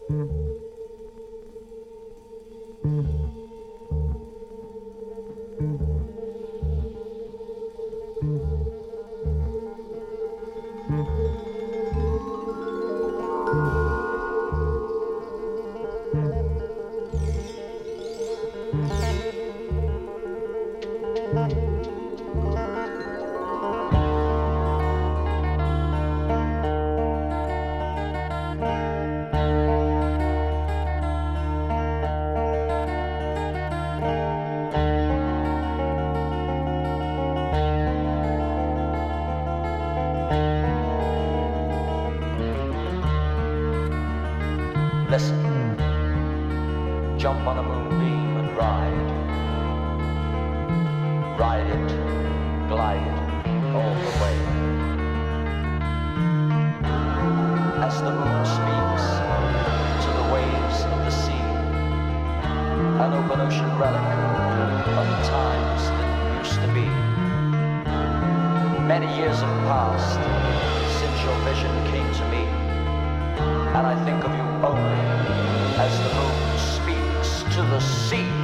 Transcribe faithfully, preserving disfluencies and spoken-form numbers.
Listen, jump on a moonbeam and ride. Ride it, glide it, all the way. As the moon speaks to the waves of the sea, an open ocean relic of the times that used to be. Many years have passed since your vision came to me, and I think of you only as the moon speaks to the sea.